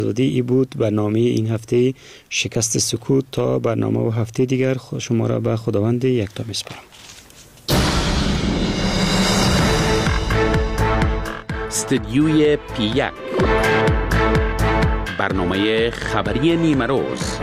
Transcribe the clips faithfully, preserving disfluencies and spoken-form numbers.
ای بود برنامه این هفته شکست سکوت. تا برنامه و هفته دیگر شما را به خداوند یکتا میسپارم. استدیوی پی یک، برنامه خبری نیمه روز.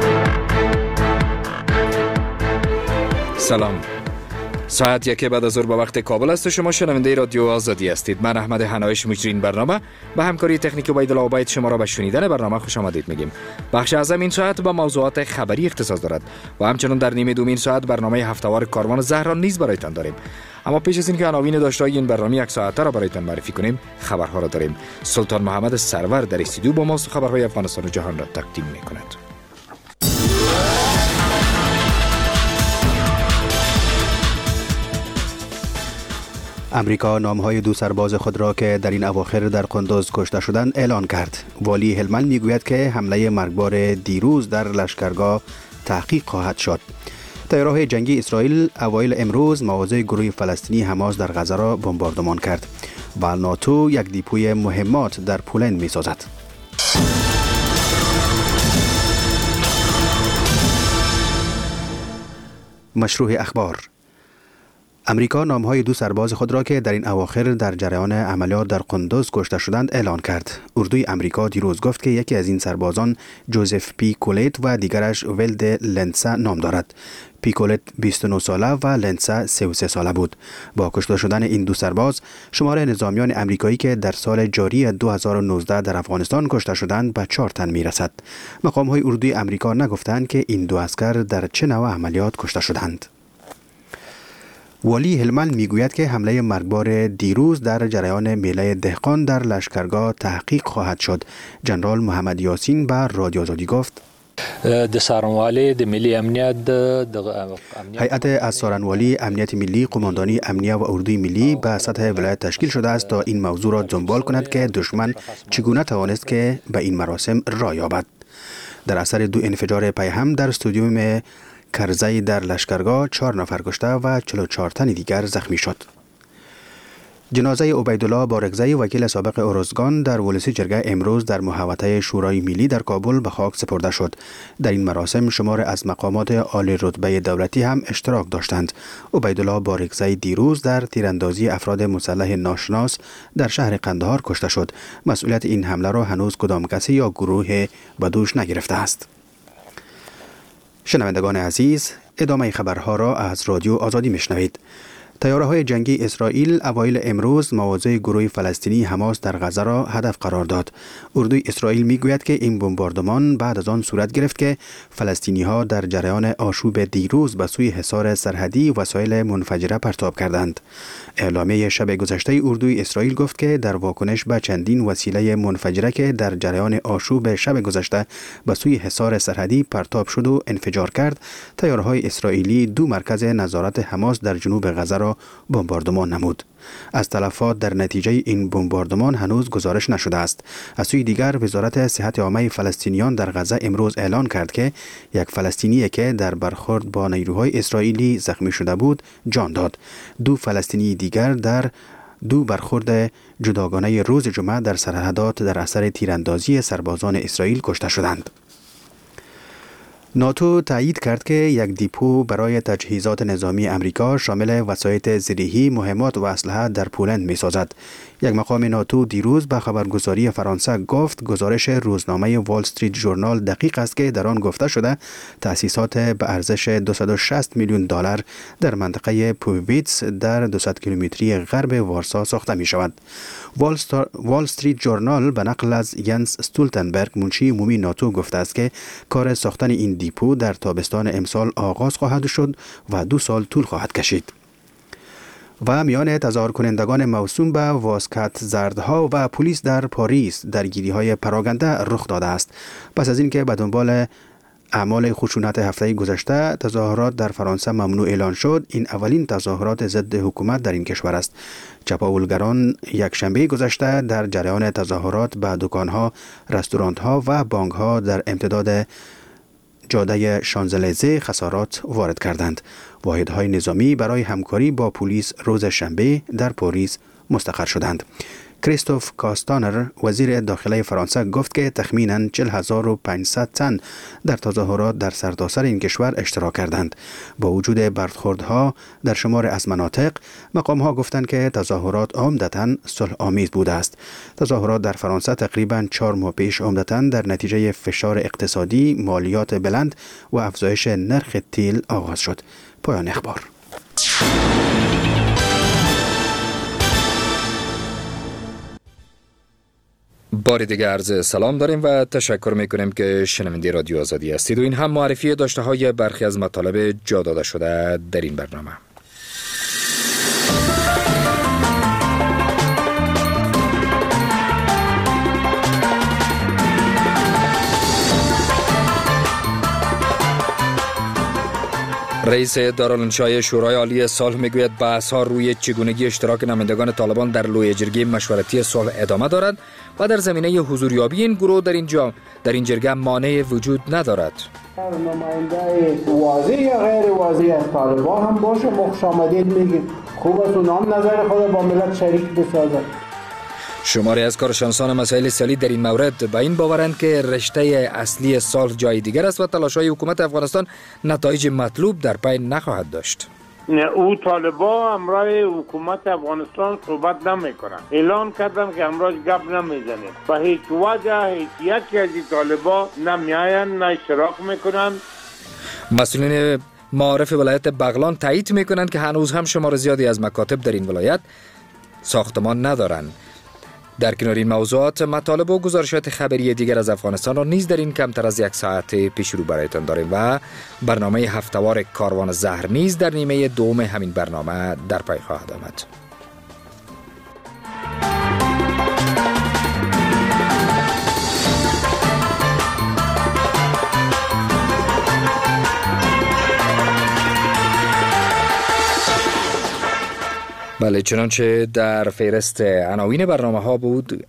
سلام، ساعت یک بعد از ظهر به وقت کابل است. شما شنونده رادیو آزادی هستید. من احمد حنایش مجری برنامه به همکاری تکنیک عبیدالله عبید شما را به شنیدن برنامه خوش آمدید میگیم. بخش اعظم این ساعت با موضوعات خبری اختصاص دارد و همچنین در نیمه دوم این ساعت برنامه هفته‌وار کاروان زهران نیز برایتان داریم. اما پیش از اینکه عناوین داشته‌های این برنامه یک ساعته را برایتان معرفی کنیم، خبرها را داریم. سلطان محمد سرور در استودیو با ماست، خبرهای افغانستان و جهان را تقدیم می‌کند. امریکا نامهای دو سرباز خود را که در این اواخر در قندوز کشته شدند اعلان کرد. والی هلمند میگوید که حمله مرگبار دیروز در لشکرگاه تحقیق خواهد شد. طیاره‌های جنگی اسرائیل اوایل امروز مواضع گروه فلسطینی حماس در غزه را بمباردمان کرد و ناتو یک دیپوی مهمات در پولند می‌سازد. مشروع اخبار. امریکا نامهای دو سرباز خود را که در این اواخر در جریان عملیات در قندوز کشته شدند اعلان کرد. اردوی امریکا دیروز گفت که یکی از این سربازان جوزف پی کولیت و دیگرش ولد لنسا نام دارد. پی کولیت بیست و نه ساله و لنسا سی و سه ساله بود. با کشته شدن این دو سرباز، شمار نظامیان امریکایی که در سال جاری دو هزار و نوزده در افغانستان کشته شدند به چهار تن میرسد. مقام‌های اردوی امریکا نگفتند که این دو عسکر در چه نوع عملیات کشته شدند. والی هلمند میگوید که حمله مرگبار دیروز در جریان میله دهقان در لشکرگاه تحقیق خواهد شد. جنرال محمد یاسین به رادیو آزادی گفت: د سارنوالی د ملی امنیت د هیئت از سارنوالی امنیت ملی، قماندانی امنیه و اردوی ملی به سطح ولایت تشکیل شده است تا این موضوع را دنبال کند که دشمن چگونه توانست که به این مراسم راه یابد. در اثر دو انفجار پیهم در استادیوم کرزی در لشکرگاه چهار نفر کشته و چهل و چهار تن دیگر زخمی شد. جنازه عبیدالله بارکزی وکیل سابق ارزگان در ولسی جرگه امروز در محوطه شورای ملی در کابل به خاک سپرده شد. در این مراسم شمار از مقامات عالی رتبه دولتی هم اشتراک داشتند. عبیدالله بارکزی دیروز در تیراندازی افراد مسلح ناشناس در شهر قندهار کشته شد. مسئولیت این حمله را هنوز کدام کسی یا گروه به دوش نگرفته است. شنوندگان عزیز، ادامه خبرها را از رادیو آزادی میشنوید. طیاره‌های جنگی اسرائیل اوایل امروز مواضع گروه فلسطینی حماس در غزه را هدف قرار داد. اردوی اسرائیل میگوید که این بمباردمان بعد از آن صورت گرفت که فلسطینی‌ها در جریان آشوب دیروز به سوی حصار سرحدی وسایل منفجره پرتاب کردند. اعلامیه شب گذشته اردوی اسرائیل گفت که در واکنش به چندین وسیله منفجره که در جریان آشوب شب گذشته به سوی حصار سرحدی پرتاب شد و انفجار کرد، طیاره‌های اسرائیلی دو مرکز نظارت حماس در جنوب غزه را بمباردمان نمود. از تلفات در نتیجه این بمباردمان هنوز گزارش نشده است. از سوی دیگر وزارت صحت عامه فلسطینیان در غزه امروز اعلان کرد که یک فلسطینی که در برخورد با نیروهای اسرائیلی زخمی شده بود جان داد. دو فلسطینی دیگر در دو برخورد جداگانه روز جمعه در سرحدات در اثر تیراندازی سربازان اسرائیل کشته شدند. ناتو تایید کرد که یک دیپو برای تجهیزات نظامی امریکا شامل وسایط زرهی، مهمات و اسلحه در پولند می سازد. یک مقام ناتو دیروز به خبرگزاری فرانسه گفت گزارش روزنامه وال استریت ژورنال دقیق است که در آن گفته شده تأسیسات به ارزش دویست و شصت میلیون دلار در منطقه پویویتس در دویست کیلومتری غرب وارسا ساخته می شود. وال, ستار... وال استریت ژورنال به نقل از ینس استولتنبرگ منشی عمومی ناتو گفته است که کار ساختن این دیپو در تابستان امسال آغاز خواهد شد و دو سال طول خواهد کشید. و میان تظاهر کنندگان موسوم به واسکت زردها و پلیس در پاریس درگیری‌های پراگنده رخ داده است. پس از اینکه به دنبال اعمال خشونت هفته گذشته تظاهرات در فرانسه ممنوع اعلان شد، این اولین تظاهرات ضد حکومت در این کشور است. چپاولگران یک شنبه گذشته در جریان تظاهرات به دکان‌ها، رستوران‌ها و بانک‌ها در امتداد جاده شانزلیزه خسارات وارد کردند. واحدهای نظامی برای همکاری با پلیس روز شنبه در پاریس مستقر شدند. کریستوف کاستانر وزیر داخله فرانسه گفت که تخمیناً چهل هزار و پانصد تن در تظاهرات در سرتاسر این کشور اشتراک کردند. با وجود برخوردها در شمار از مناطق، مقام‌ها گفتند که تظاهرات عمدتاً صلح آمیز بوده است. تظاهرات در فرانسه تقریباً چهار ماه پیش عمدتاً در نتیجه فشار اقتصادی، مالیات بلند و افزایش نرخ تیل آغاز شد. پایان اخبار. بار دیگه عرض سلام داریم و تشکر میکنیم که شنونده رادیو آزادی هستید و این هم معرفی داشته های برخی از مطالب جا داده شده در این برنامه. رئیس دارالانشای شورای عالی صلح میگوید بحث‌ها روی چگونگی اشتراک نمایندگان طالبان در لوی جرگه مشورتی صلح ادامه دارد و در زمینه حضوریابی این گروه در اینجا در این جرگه مانع وجود ندارد. نماینده واضح یا غیر واضح از طالبان هم باشه، خوش آمدید میگیم. خوب است اونها هم نظر خود با ملت شریک بسازند. شماری از کارشناسان مسائل سیاسی در این مورد به این باورند که رشته اصلی صلح جای دیگر است و تلاش‌های حکومت افغانستان نتایج مطلوب در پی نخواهد داشت. او طالبا امرای حکومت افغانستان صحبت نمیکنن. اعلان کردن که امروز گپ نمیزنه. به هیچ وجه هیچ یکی از طالبا نمیاین، نه اشتراک میکنن. مسئولین معارف ولایت بغلان تایید میکنند که هنوز هم شمار زیادی از مکاتب در این ولایت ساختمان ندارند. در کنار این موضوعات مطالب و گزارشات خبری دیگر از افغانستان را نیز در این کمتر از یک ساعت پیش رو برایتان داریم و برنامه هفتهوار کاروان زهر نیز در نیمه دوم همین برنامه در پی خواهد آمد. بله، چنانچه در فهرست عناوین برنامه ها بود،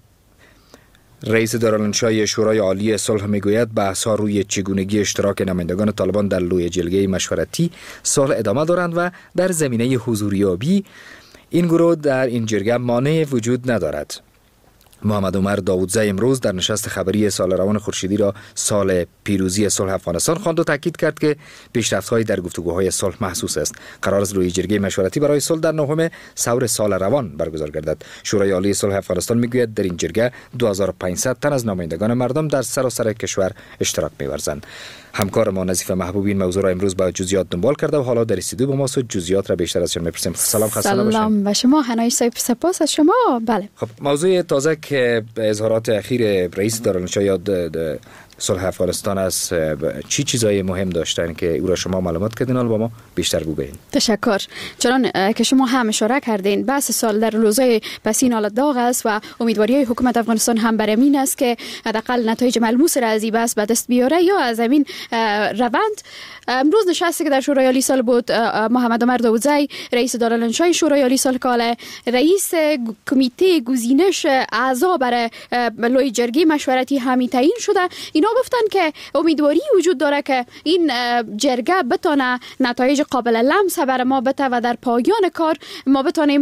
رئیس دارالانشای شورای عالی صلح میگوید بحث‌ها روی چگونگی اشتراک نمایندگان طالبان در لوی جلگه مشورتی صلح ادامه دارند و در زمینه حضوریابی این گروه در این جرگه مانع وجود ندارد. محمد عمر داودزی امروز در نشست خبری سال روان خورشیدی را سال پیروزی صلح افغانستان خواند و تاکید کرد که پیشرفت‌هایی در گفتگوهای صلح محسوس است. قرار است روی جرگه مشورتی برای صلح در نهم سور سال روان برگزار گردد. شورای عالی صلح افغانستان میگوید در این جرگه دو هزار و پانصد تن از نمایندگان مردم در سراسر کشور اشتراک می‌ورزند. همکار ما نظیف محبوبی این موضوع را امروز با جزئیات دنبال کرده و حالا در استودیو با ماست. جزئیات را بیشتر از شما می‌پرسیم. سلام، خسته نباشید. سلام و شما هنای صاحب، سپاس از شما. بله، خب موضوع تازه که اظهارات اخیر رئیس دارالانشای صلح افغانستان است، چی چیزای مهم داشتن که او را شما معلومات کردین؟ حالا با ما بیشتر بگویید. تشکر. چون که شما هم اشاره کردین بحث سال در روزهای پسین حالت داغ است و امیدواری حکومت افغانستان هم بر این است که حداقل نتایج ملموس را از این بحث به دست بیاره یا از همین روند. امروز نشستی که در شورای عالی صلح بود، محمد عمر داودزی رئیس دارالانشای شورای عالی صلح کاله، رئیس کمیته گزینش اعضا برای لوی جرگه مشورتی همی تعیین شده. اینا گفتن که امیدواری وجود داره که این جرگه بتونه نتایج قابل لمس بر ما بده و در پایان کار ما بتونیم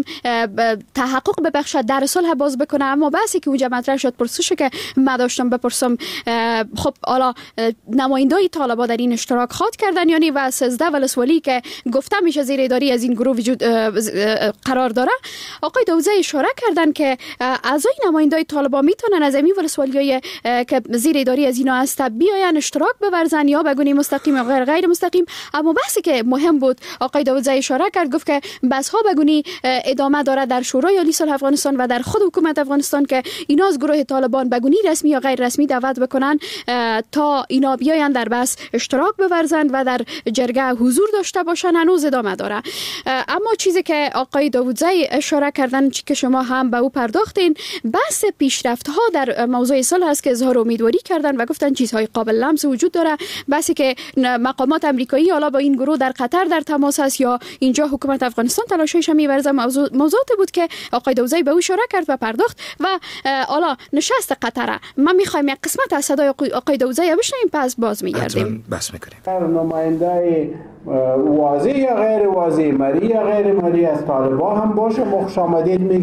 تحقق ببخشد در صلح باز بکنه. اما بحثی که اونجا مطرح شد، پرسشی که من داشتم بپرسم، خب حالا نمایندای طالبا در این اشتراک خواد کردن یعنی و سیزده ولسوالی که گفته میشه زیر اداری از این گروه وجود قرار داره، آقای داودزی اشاره کردن که اعضای نمایندای طالبا میتونن از این ولسوالیای که زیر اداری از اینا است بیاین اشتراک بورزن یا بگونی مستقیم یا غیر غیر مستقیم. اما بحثی که مهم بود آقای داودزی اشاره کرد، گفت که بحث ها بگونی ادامه داره در شورای عالی صلح افغانستان و در خود حکومت افغانستان که اینا از گروه طالبان بگونی رسمی یا غیر رسمی دعوت بکنن تا اینا بیاین در بحث اشتراک بورزند و در جرگه حضور داشته باشن. هنوز ادامه داره. اما چیزی که آقای داودزی اشاره کردن چی که شما هم به او پرداختین، بحث پیشرفت ها در موضوع صلح است که اظهار امیدواری کردن و گفتن چیزهای قابل لمس وجود داره. بحثی که مقامات امریکایی حالا با این گروه در قطر در تماس است یا اینجا حکومت افغانستان تلاشش می‌ورزه، موضوع موضوعاتی بود که آقای داودزی به او اشاره کرد و پرداخت. و حالا نشست قطر ما می‌خوایم یک قسمت از صدای آقای داودزی بشنویم، پس باز می‌گردیم بحث می‌کنیم. نماینده واضح یا غیر واضح، مری یا غیر مری از طالبان هم باشه، خوش آمدید میگیم.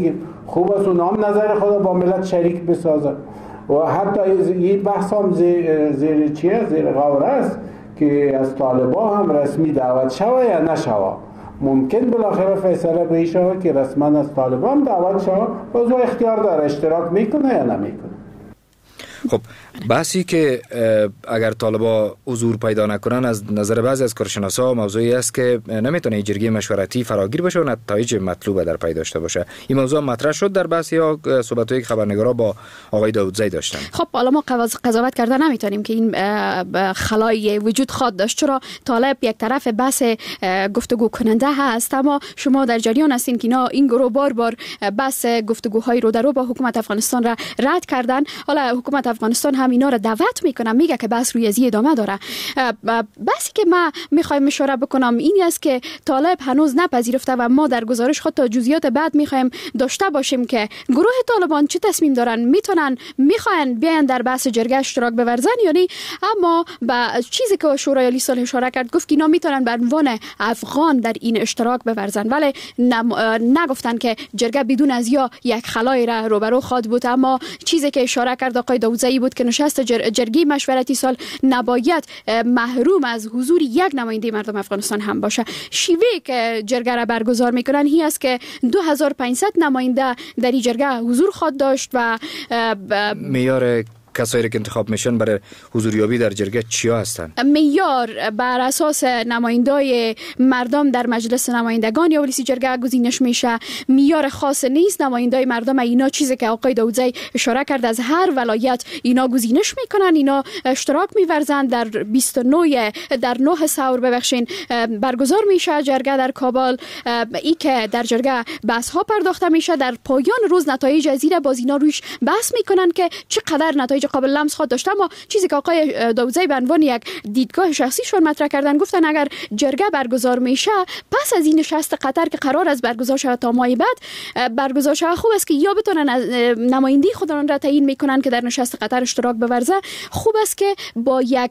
خوب است و نام نظر خود با ملت شریک بسازه و حتی این بحث هم زیر, زیر چیه زیر غور است که از طالبا هم رسمی دعوت شوه یا نشوه. ممکن بالاخره فیصله به این شوه که رسما از طالبا هم دعوت شوه و او اختیار داره اشتراک میکنه یا نمیکنه. خب بحثی که اگر طالبا حضور پیدا نکنن از نظر بعضی از کارشناسا موضوعی است که نمیتونه جرگه مشورتی فراگیر بشه و نتایج مطلوب در پی داشته باشه. این موضوع مطرح شد در بحثی ها صحبت‌های که خبرنگارا با آقای داودزی داشتن. خب حالا ما قضاوت کرده نمیتونیم که این خلای وجود خواد داشت، چرا طالب یک طرف بحث گفتگو کننده هست، اما شما در جریان هستین که اینا این گروه بار بار بحث گفتگوهای رو در رو با حکومت افغانستان را رد کردن. حالا حکومت افغانستان هم اینا را دعوت میکنم، میگه که بحث روی ازی ادامه داره. بحثی که ما میخوایم اشاره بکنم این است که طالب هنوز نپذیرفته و ما در گزارش خود تا جزئیات بعد میخوایم داشته باشیم که گروه طالبان چه تصمیم دارن، میتونن میخواین بیان در بحث جرگه اشتراک بورزن یعنی. اما با چیزی که شورای عالی صلح اشاره کرد گفت که اینا میتونن به عنوان افغان در این اشتراک بورزن، ولی نگفتن که جرگه بدون از یا یک خلای را روبرو خواد بود. اما چیزی که اشاره کرد آقای داودزی بود که نشست جرگه مشورتی سال نباید محروم از حضور یک نماینده مردم افغانستان هم باشه. شیوه که جرگه را برگزار میکنن هی است که دو هزار و پانصد نماینده در این جرگه حضور خواهد داشت و معیار کسایی که انتخاب میشن برای حضوریابی در جرگه چیا هستن؟ معیار بر اساس نمایندای مردم در مجلس نمایندگان یا رئیس جرگه گزینش میشه. معیار خاص نیست. نمایندای مردم اینا چیزی که آقای داودزی اشاره کرد از هر ولایت اینا گزینش میکنن، اینا اشتراک میورزن در بیست و نه در نه سور ببخشین برگزار میشه جرگه در کابل. ای که در جرگه بحث ها پرداخته میشه، در پایان روز نتایج از این باز اینا روش بحث میکنن که چقدر نتایج قابل لمس خواهد داشت. اما چیزی که آقای داودزی به عنوان یک دیدگاه شخصیشون مطرح کردن گفتن اگر جرگه برگزار میشه پس از این نشست قطر که قرار است برگزار شود تا ماه بعد برگزار شود، خوب است که یا بتونن نمایندگی خودشون را تعیین میکنن که در نشست قطر اشتراک بورزه. خوب است که با یک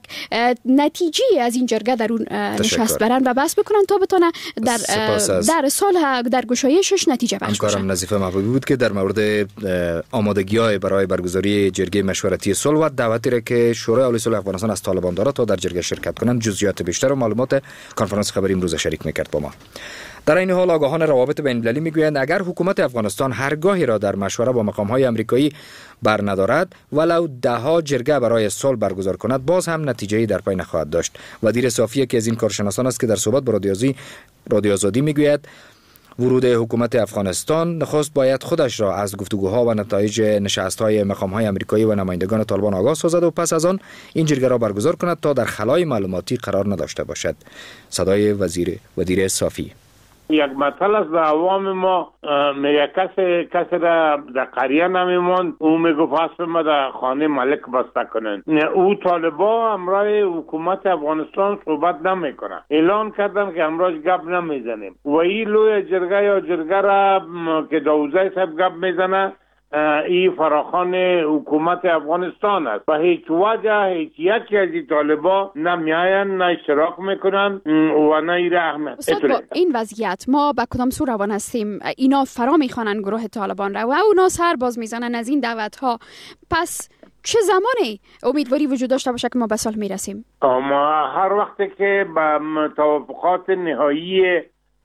نتیجه از این جرگه در اون نشست برن و بحث بکنن تا بتونه در در صلح در گشایشش نتیجه بخش بشه. همکارم نظیفه محبوبی بود که در مورد آمادگی‌های برای برگزاری جرگه مشورتی صلح و دعوتی را که شورای عالی صلح افغانستان از طالبان داره تا در جرگه شرکت کنند جزئیات بیشتر و معلومات کنفرانس خبری امروز شریک میکرد با ما. در این حال آگاهان روابط بین المللی میگویند اگر حکومت افغانستان هرگاهی را در مشوره با مقام‌های آمریکایی بر ندارد ولو دهها جرگه برای صلح برگزار کند باز هم نتیجه‌ای در پی نخواهد داشت. ودیر صافی که از این کارشناسان است که در صحبت با رادیو رادیو آزادی میگوید ورود حکومت افغانستان نخست باید خودش را از گفتگوها و نتایج نشست‌های مقام‌های آمریکایی و نمایندگان طالبان آگاه سازد و پس از آن این جرگه را برگزار کند تا در خلای معلوماتی قرار نداشته باشد. صدای وزیر ودیر صافی: یک مطلب از عوام ما میگه کسی کسی را در قریه نمیموند، او میگو پس ما در خانه ملک بسته کنن. او طالبا امرای حکومت افغانستان صحبت نمیکنن، اعلان کردن که امروز گپ نمیزنیم و این لوی جرگه یا جرگه را که داودزی صاحب گپ میزنه این فراخوان حکومت افغانستان است و هیچ وجه هیچ یکی از این طالبا نمیاین نه اشتراک میکنن و نه این اهمیت. با این وضعیت ما به کدام سو روان هستیم؟ اینا فرا میخوانن گروه طالبان را و اونا سر باز میزنن از این دعوت ها. پس چه زمانی امیدواری وجود داشته باشه که ما به صلح میرسیم؟ ما هر وقتی که به توافقات نهایی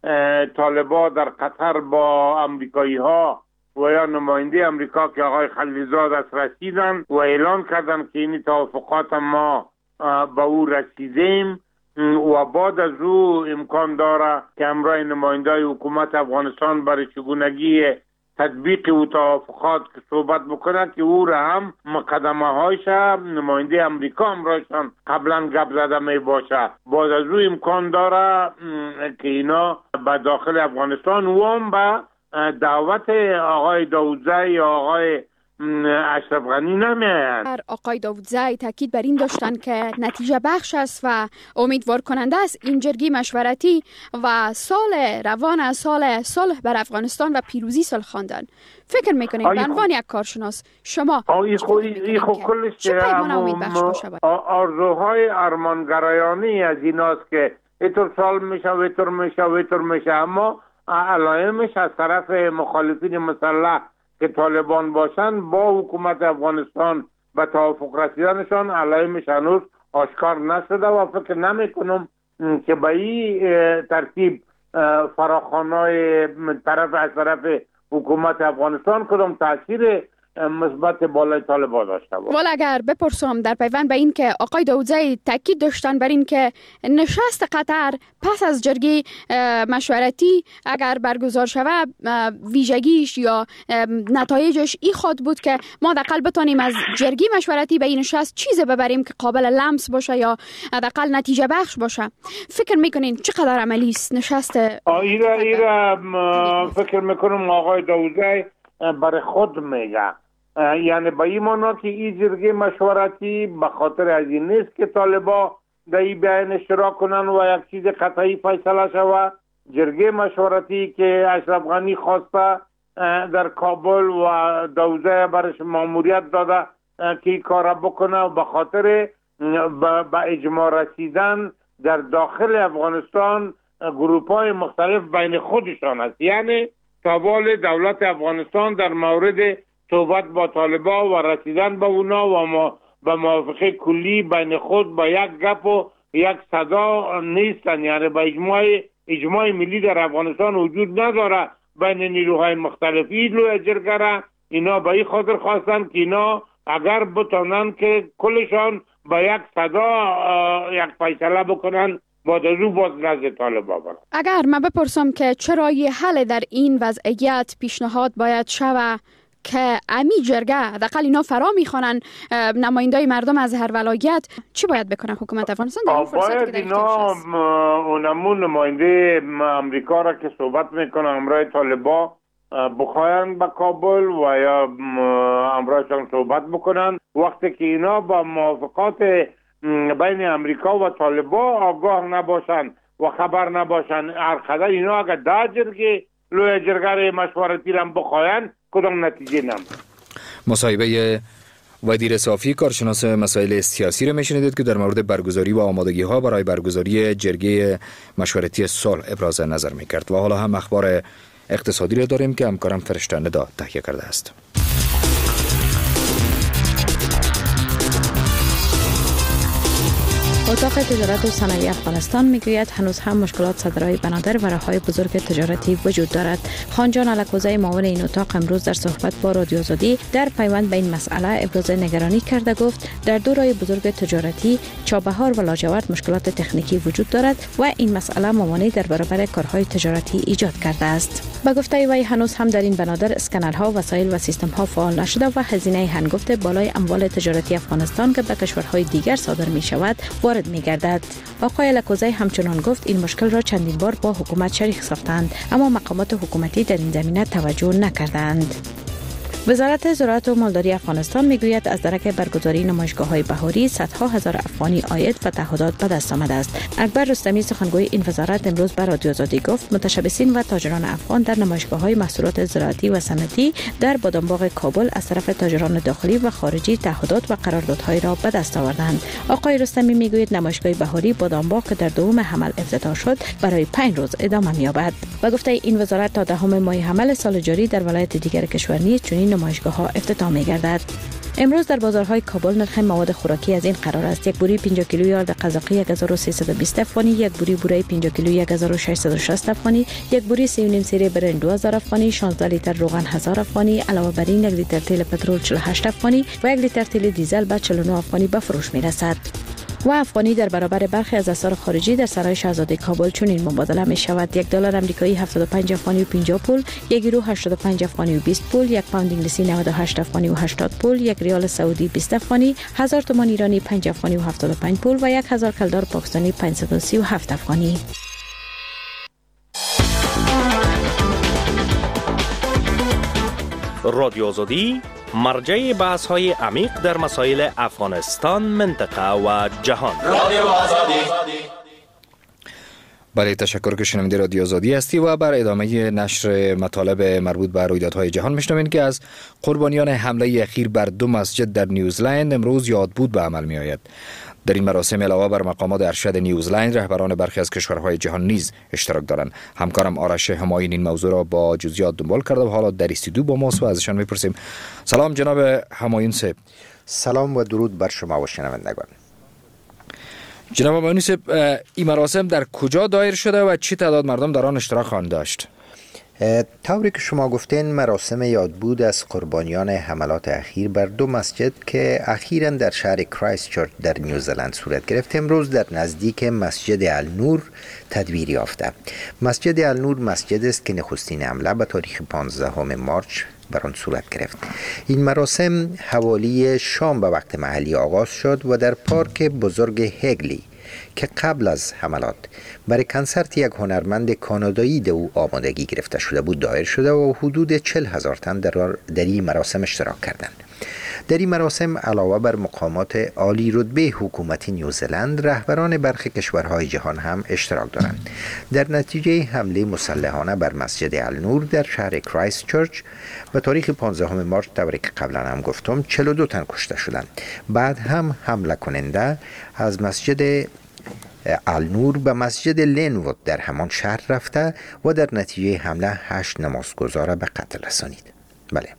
طالبا در قطر با امریکایی ها و یا نماینده امریکا که آقای خلیلزاد است رسیدن و اعلان کردن که این توافقات ما به او رسیدیم و بعد از او امکان داره که امرای نماینده حکومت افغانستان برای چگونگی تطبیق و توافقات که صحبت بکنه که او را هم مقدمه هایش نماینده امریکا امرایشان قبلا گپ زده می باشه. بعد از او امکان داره که اینا به داخل افغانستان و هم به دعوت آقای داودزی یا آقای اشرف غنی نمیاین. آقای داودزی تاکید بر این داشتن که نتیجه بخش است و امیدوار کننده است این جرگه مشورتی و سال روان از سال صلح بر افغانستان و پیروزی صلح خواندن. فکر میکنید به عنوان یک کارشناس شما این خو کلش چه پیمان امید بخش باشه؟ آرزوهای ارمانگرایانه از ایناست که اینطور سال میشه ویطور میشه ویطور میشه، اما علائمش از طرف مخالفین مسلح که طالبان باشن با حکومت افغانستان به توافق رسیدنشان علیه‌مش هنوز آشکار نشده و فکر نمی کنم که به این ترتیب فراخوان‌های طرف از طرف حکومت افغانستان کدام تاثیر مثبت بالای طالبان داشته بود. ولی اگر بپرسم در پیوند به این که آقای داودزی تاکید داشتن بر این که نشست قطر پس از جرگه مشورتی اگر برگزار شود ویژگیش یا نتایجش این خود بود که ما حداقل بتونیم از جرگه مشورتی به این نشست چیزی ببریم که قابل لمس باشه یا حداقل نتیجه بخش باشه. فکر میکنین چقدر عملی است نشست؟ ایرا ایرا فکر میکنم آقای داودزی برای خود میگه، یعنی با این معنا که این جرگه مشورتی به خاطر از این نیست که طالبا در این بیان اشتراک کنن و یک چیز قطعی فیصله شود. جرگه مشورتی که اشرف غنی خواسته در کابل و داودزی برش ماموریت داده که این کار بکنه و به خاطر به اجماع رسیدن در داخل افغانستان گروپ های مختلف بین خودشان است. یعنی توال دولت افغانستان در مورد صحبت با طالبان و رسیدن به اونا و ما به موافقه کلی بین خود با یک گپ و یک صدا نیستن. یعنی با اجماع اجماع ملی در افغانستان وجود نداره بین نیروهای مختلفی. لو جرگه اینا به این خاطر خواستن که اینا اگر بتونن که کلشان با یک صدا یک فیصله بکنن با دزو باز نزد طالبان برن. اگر من بپرسم که چرا یه حل در این وضعیت پیشنهاد باید شود که امی جرگه حداقل اینا فرا میخوانن نمایندای مردم از هر ولایت، چی باید بکنه حکومت افغانستان در این فرصتی که در اینا اونمون نماینده امریکا را که صحبت میکنه همراه طالبان بخواین به کابل و یا همراهشان صحبت بکنن. وقتی که اینا با موافقات بین امریکا و طالبان آگاه نباشن و خبر نباشن هر قدر اینا اگر دا جرگه لوی جرگه مشورتی را بخواین کدام نتیجه نم. مصاحبه وزیر صافی کارشناس مسائل سیاسی را میشنیدید که در مورد برگزاری و آمادگی ها برای برگزاری جرگه مشورتی صلح ابراز نظر میکرد. و حالا هم اخبار اقتصادی را داریم که همکارم فرشته ندا تهیه کرده است. اتاق تجارت و صنایع افغانستان میگوید هنوز هم مشکلات صدرهای بنادر و راههای بزرگ تجارتی وجود دارد. خانجان علکوزی معاون این اتاق امروز در صحبت با رادیو آزادی در پیوند به این مسئله ابراز نگرانی کرده. گفت در دو راه بزرگ تجارتی چابهار و لاجورد مشکلات تکنیکی وجود دارد و این مسئله موانعی در برابر کارهای تجارتی ایجاد کرده است. با گفته وی هنوز هم در این بنادر اسکنرها، وسایل و سیستم ها فعال نشده و هزینه هنگفت بالای اموال تجارتی افغانستان که به کشورهای دیگر صادر می شود وارد می گردد. آقای لکوزی همچنان گفت این مشکل را چندین بار با حکومت شریک ساختند اما مقامات حکومتی در این زمینه توجه نکردند. وزارت زراعت و مالداری افغانستان میگوید از درک برگزاری نمایشگاه‌های بهاری صدها هزار افغانی عاید و تعهدات به دست آمده است. اکبر رستمی سخنگوی این وزارت امروز به رادیو آزادی گفت متشبثین و تاجران افغان در نمایشگاه‌های محصولات زراعتی و صنعتی در بادامباغ کابل از طرف تاجران داخلی و خارجی تعهدات و قراردادهای را به دست آوردند. آقای رستمی میگوید نمایشگاه بهاری بادامباغ که در دوم حمل افتتاح شد برای پنج روز ادامه می‌یابد. و گفته این وزارت تا دهم ماه حمل سال جاری در ولایت دیگر کشور نیز چنین نمایشگاه ها افتتاح می گردد. امروز در بازارهای کابل نرخ مواد خوراکی از این قرار است: یک بوری پنجاه کیلویی آرد قزاقی یک هزار و سیصد و بیست افغانی، یک بوری بوره پنجاه کیلویی یک هزار و ششصد و شصت افغانی، یک بوری سه و نیم سری برنج دو هزار افغانی، شانزده لیتر روغن هزار افغانی، علاوه بر این یک لیتر تیل پترول چهل و هشت افغانی و یک لیتر تیل دیزل به چهل و نه افغانی به فروش می رسد. و افغانی در برابر برخی از اسعار خارجی در سرای شاهزاده کابل چنین مبادله می شود: یک دلار آمریکایی هفتاد و پنج افغانی و پنجاه پول، یک یورو هشتاد و پنج افغانی و بیست پول، یک پوند انگلیسی نود و هشت افغانی و هشتاد پول، یک ریال سعودی بیست افغانی، هزار تومان ایرانی پنج افغانی و هفتاد و پنج پول و یک هزار کلدار پاکستانی پانصد و سی و هفت افغانی. رادیو آزادی مرجع بحث های عمیق در مسائل افغانستان، منطقه و جهان. رادیو آزادی. بله، تشکر که شنونده رادیو آزادی هستی و بر ادامه نشر مطالب مربوط به رویدادهای جهان میشنوین که از قربانیان حمله اخیر بر دو مسجد در نیوزلند امروز یادبود به عمل می آید. در این مراسم علاوه بر مقامات ارشد نیوزلند، رهبران برخی از کشورهای جهان نیز اشتراک دارند. همکارم آرش همایون این موضوع را با جزئیات دنبال کرده و حالا در استودیو با ماست و ازشان میپرسیم. سلام جناب همایون صاحب. سلام و درود بر شما و شنوندگان. جناب همایون صاحب، این مراسم در کجا دایر شده و چی تعداد مردم در آن اشتراک خواهند داشت؟ طوری که شما گفتین، مراسم یادبود از قربانیان حملات اخیر بر دو مسجد که اخیراً در شهر کرایست چرچ در نیوزلند صورت گرفت امروز در نزدیک مسجد النور تدبیر یافته. مسجد النور مسجد است که نخستین حمله به تاریخ پانزدهم مارچ بر آن صورت گرفت. این مراسم حوالی شام به وقت محلی آغاز شد و در پارک بزرگ هگلی که قبل از حملات برای کنسرت یک هنرمند کانادایی در او آمادگی گرفته شده بود دایر شده و حدود چهل هزار تن در, در این مراسم اشتراک کردند. در این مراسم علاوه بر مقامات عالی رتبه حکومت نیوزلند، رهبران برخی کشورهای جهان هم اشتراک دارند. در نتیجه حمله مسلحانه بر مسجد النور در شهر کرایست چرچ به تاریخ پانزدهم مارچ، طوری که قبلا هم گفتم، چهل و دو تن کشته شدند. بعد هم حمله کننده از مسجد النور به مسجد لینوود در همان شهر رفته و در نتیجه حمله هشت نمازگزار به قتل رسانید. بله.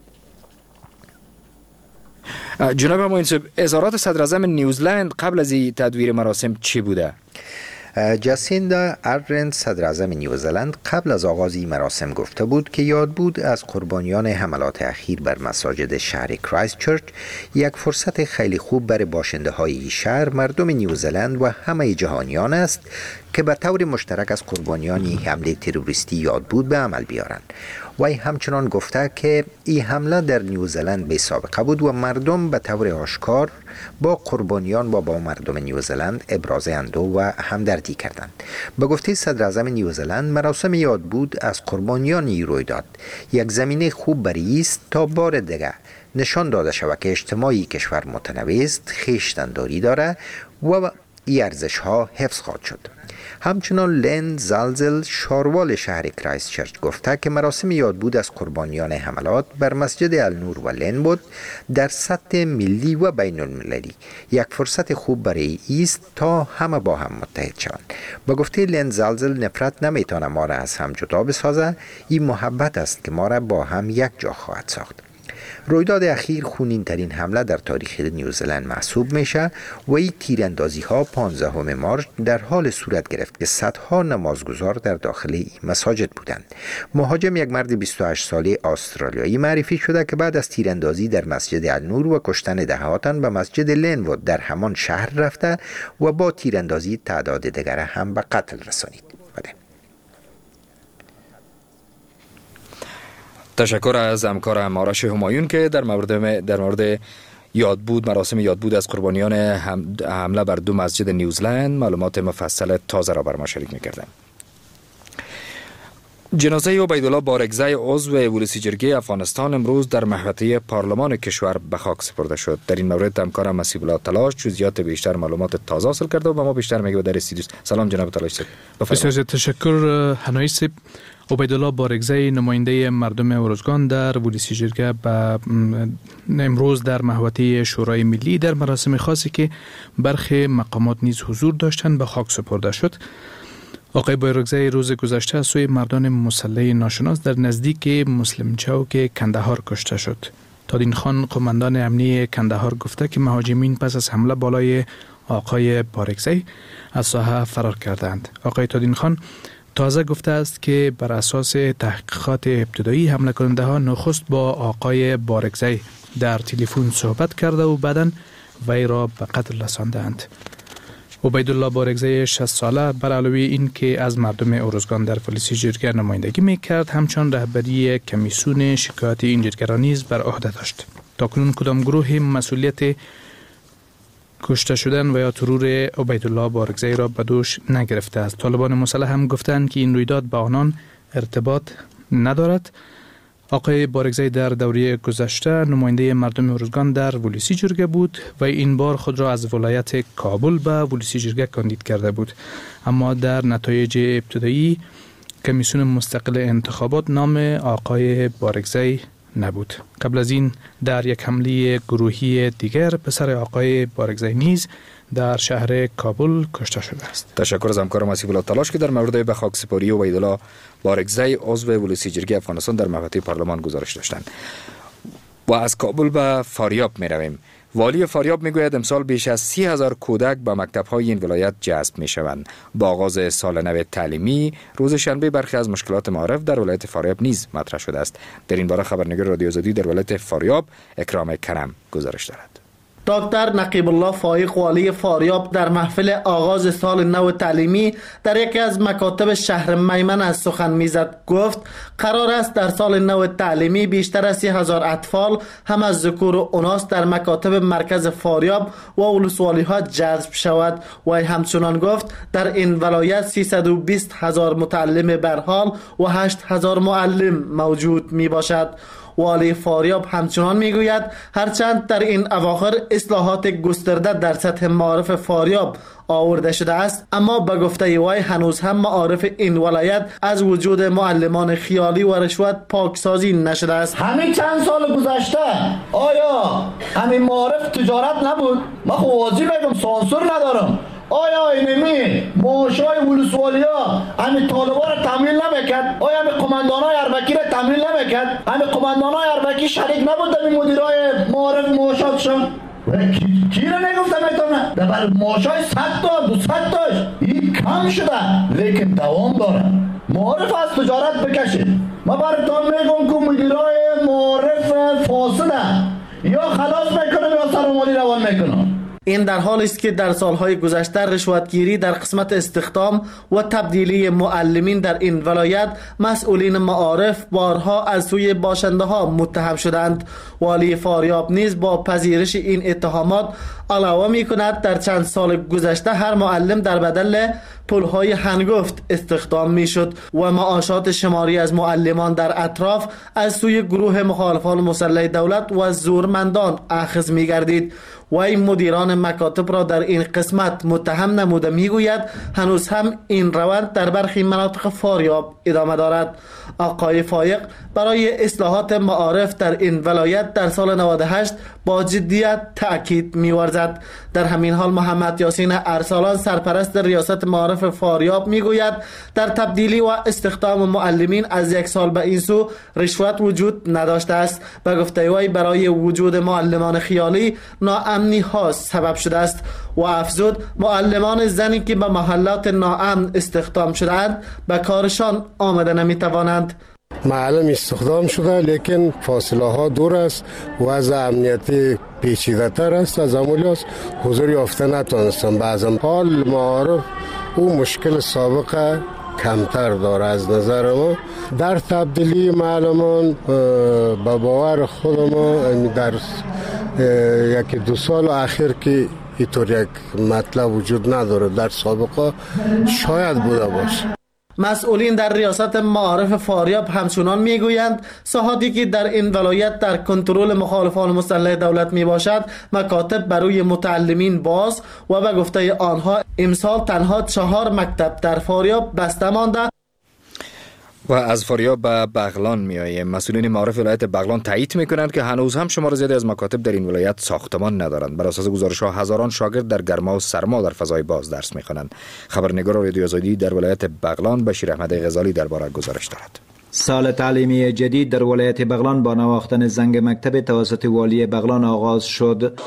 جناب همایون صاحب، اظهارات صدر اعظم نیوزلند قبل از این تدویر مراسم چی بوده؟ جاسیندا آردرن، صدر اعظم نیوزلند، قبل از آغاز این مراسم گفته بود که یادبود از قربانیان حملات اخیر بر مساجد شهر کرایست چرچ یک فرصت خیلی خوب برای باشنده های شهر، مردم نیوزلند و همه جهانیان است که به طور مشترک از قربانیان این حمله تروریستی یادبود به عمل بیارند. و همچنان گفته که این حمله در نیوزلند بی سابقه بود و مردم به طور آشکار با قربانیان و با مردم نیوزلند ابراز اندوه و همدردی کردند. به گفته صدر اعظم نیوزلند، مراسم یادبود از قربانیان این رویداد یک زمینه خوب برای است تا بار دیگر نشان داده شود که اجتماعی کشور متنوع است، خویشتن‌داری داره و این ارزش ها حفظ خواهد شد. همچنان لن زالزل، شاروال شهر کرایست چرچ، گفته که مراسم یادبود از قربانیان حملات بر مسجد النور و لن بود در سطح ملی و بین المللی یک فرصت خوب برای ایست تا همه با هم متحد شوند. با گفته لن زالزل، نفرت نمیتونه ما را از هم جدا بسازه، این محبت است که ما را با هم یک جا خواهد ساخت. رویداد اخیر خونین ترین حمله در تاریخ نیوزلند محسوب میشه و این تیراندازی ها پانزدهم مارچ در حال صورت گرفت که صدها نمازگزار در داخل این مساجد بودند. مهاجم، یک مرد بیست و هشت ساله استرالیایی، معرفی شده که بعد از تیراندازی در مسجد النور و کشتن ده تن به مسجد لینوود در همان شهر رفته و با تیراندازی تعداد دیگر هم به قتل رسانید. بله. تشکر از همکارم آرش همایون که در مورد در مورد یادبود مراسم یادبود از قربانیان حمله بر دو مسجد نیوزلند معلومات مفصل تازه را بر ما شریک می‌کردند. جنازه عبیدالله بارگزی عضو ولسی جرگه افغانستان امروز در محوطه پارلمان کشور به خاک سپرده شد. در این مورد همکارم مسیب الله تلاش جزئیات بیشتر معلومات تازه حاصل کرده و به ما بیشتر میگه در استودیو. سلام جناب تلاش صاحب. بسیار تشکر هنایی صاحب. عبیدالله بارگزی، نماینده مردم ارزگان در ولسی جرگه، به امروز در محوطه شورای ملی در مراسم خاصی که برخی مقامات نیز حضور داشتند به خاک سپرده شد. آقای بارگزی روز گذشته از سوی مردان مسلح ناشناس در نزدیک مسلم چوک کندهار کشته شد. تادین خان، قماندان امنی کندهار، گفته که مهاجمین پس از حمله بالای آقای بارگزی از ساحه فرار کردند. آقای تادین خان تازه گفته است که بر اساس تحقیقات ابتدایی حمله کننده ها نخست با آقای بارگزی در تلفن صحبت کرده و بعداً وی را به قتل رساندند. عبیدالله بارگزی شصت ساله بر علاوه این که از مردم ارزگان در ولسی جرگه نمایندگی میکرد، همچنان رهبری کمیسیون شکایت این جرگه نیز بر عهده داشت. تاکنون کدام گروه مسئولیت کشته شدن و یا ترور عبیدالله بارگزی را به دوش نگرفته است. طالبان مسلح هم گفتند که این رویداد با آنان ارتباط ندارد. آقای بارگزی در دوره گذشته نماینده مردم ارزگان در ولسی جرگه بود و این بار خود را از ولایت کابل به ولسی جرگه کاندید کرده بود، اما در نتایج ابتدایی کمیسیون مستقل انتخابات نام آقای بارگزی نبود. قبل از این در یک حمله گروهی دیگر پسر آقای بارگزی نیز در شهر کابل کشته شده است. تشکر از همکار مسیح الله تلاش که در مورد به خاکسپاری عبیدالله بارگزی عضو ولسی جرگه افغانستان در محوطه پارلمان گزارش داشتند. و از کابل به فاریاب می رویم. والی فاریاب می گوید امسال بیش از سی هزار کودک به مکتب‌های این ولایت جذب می شوند. با آغاز سال نو تعلیمی روز شنبه برخی از مشکلات معارف در ولایت فاریاب نیز مطرح شده است. در این باره خبرنگار رادیو آزادی در ولایت فاریاب اکرام کرم گزارش دارد. دکتر نقیب الله فایق والی فاریاب در محفل آغاز سال نو تعلیمی در یکی از مکاتب شهر میمن از سخن میزد. گفت قرار است در سال نو تعلیمی بیشتر از سی هزار اطفال هم از ذکور و اناث در مکاتب مرکز فاریاب و ولسوالی ها جذب شود. و همچنان گفت در این ولایت سیصد و بیست هزار متعلم برحال و هشت هزار معلم موجود می باشد. والی فاریاب همچنان میگوید هرچند در این اواخر اصلاحات گسترده در سطح معارف فاریاب آورده شده است، اما به گفته وی هنوز هم معارف این ولایت از وجود معلمان خیالی و رشوت پاکسازی نشده است. همین چند سال گذشته آیا همین معارف تجارت نبود؟ من خب واضح بگم سانسور ندارم. آیا اینمی معاشای ولسوالی ها همین طالبا را تمویل نمیکرد؟ آیا همین قماندان های اربکی را تمویل نمیکرد؟ همین قماندان های اربکی شریک نبود در مدیرای معارف معاشاتشان؟ کی, کی را نگفتم ایتونه؟ در معاشای صد تا دو صد تاش این کم شده لیکن دوام داره. معارف از تجارت بکشید. ما براتون میگم که مدیرای معارف فاسده یا خلاص میکنم یا سرمالی روان میکنم. این در حالی است که در سالهای گذشته رشوتگیری در قسمت استخدام و تبدیلی معلمین در این ولایت مسئولین معارف بارها از سوی باشنده ها متهم شدند. والی فاریاب نیز با پذیرش این اتهامات علاوه می کند در چند سال گذشته هر معلم در بدل پولهای هنگفت استخدام می شد و معاشات شماری از معلمان در اطراف از سوی گروه مخالفان مسلح دولت و زورمندان اخذ می گردید. و این مدیران مکاتب را در این قسمت متهم نموده میگوید هنوز هم این روند در برخی مناطق فاریاب ادامه دارد. آقای فایق برای اصلاحات معارف در این ولایت در سال نود و هشت با جدیت تأکید می‌ورزد. در همین حال محمد یاسین ارسلان سرپرست ریاست معارف فاریاب میگوید در تبدیلی و استخدام معلمین از یک سال به این سو رشوت وجود نداشته است. به گفته وی برای وجود معلمان خیالی ناامنی ها سبب شده است و افزود معلمان زنی که به محلات ناامن استخدام شده‌اند به کارشان آمده نمی‌توانند. معلم استخدام شده لیکن فاصله ها دور است، وضع امنیتی پیچیده تر است، از عملیات حضور یافته نتونستم. بعضا حال معارف او مشکل سابقه کمتر داره. از نظر ما در تبدیلی معلمان با باور خود ما در یک دو سال اخیر که اینطور یک مطلب وجود نداره، در سابقه شاید بوده باشه. مسئولین در ریاست معارف فاریاب همچنان میگویند ساحاتی که در این ولایت در کنترل مخالفان مسلح دولت می باشد مکاتب برای متعلمین باز و به گفته آنها امسال تنها چهار مکتب در فاریاب بسته مانده. و از فاریاب به بغلان می آییم. مسئولین معارف ولایت بغلان تایید می کنند که هنوز هم شمار زیادی از مکاتب در این ولایت ساختمان ندارند. بر اساس گزارش ها هزاران شاگرد در گرما و سرما در فضای باز درس می خوانند. خبرنگار رادیو آزادی در ولایت بغلان بشیر احمد غزالی درباره گزارش دارد. سال تعلیمی جدید در ولایت بغلان با نواختن زنگ مکتب توسط والی بغلان آغاز شد.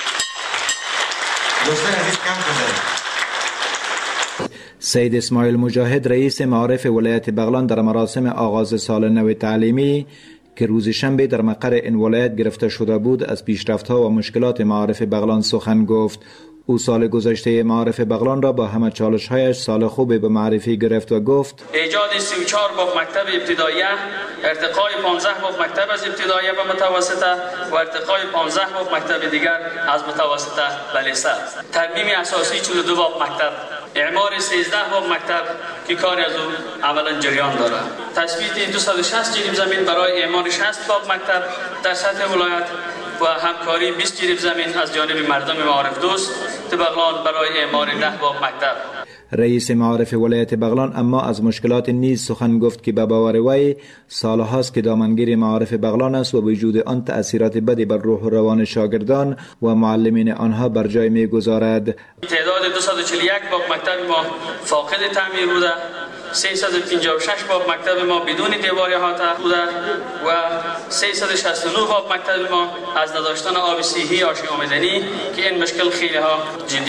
سید اسماعیل مجاهد رئیس معارف ولایت بغلان در مراسم آغاز سال نو تعلیمی که روز شنبه در مقر این ولایت گرفته شده بود از پیشرفت‌ها و مشکلات معارف بغلان سخن گفت. او سال گذشته معارف بغلان را با همه چالش‌هایش سال خوبی به معرفی گرفت و گفت ایجاد سی و چهار باب مکتب ابتداییه، ارتقای پانزده باب مکتب از ابتداییه به متوسطه و ارتقای پانزده باب مکتب دیگر از متوسطه به لیسه، ترمیم اساسی چهل و دو باب مکتب اعمار سیزده باب مکتب که کاری از او عملا جریان دارد. تثبیت دویست و شصت جریب زمین برای اعمار شصت باب مکتب در سطح ولایت و همکاری بیست جریب زمین از جانب مردم معارف دوست بغلان برای اعمار ده باب مکتب. رئیس معارف ولایت بغلان اما از مشکلات نیز سخن گفت که به باور وی سالهاست که دامنگیر معارف بغلان است و وجود آن تأثیرات بدی بر روح و روان شاگردان و معلمین آنها بر جای می‌گذارد. تعداد دویست و چهل و یک باب مکتب ما فاقد تعمیر بوده، سیصد و پنجاه و شش باب مکتب ما بدون دیوار احاطه بوده و سیصد و شصت و نه باب مکتب ما از نداشتن آب صحی آشی آمدنی که این مشکل خیلی ها جدی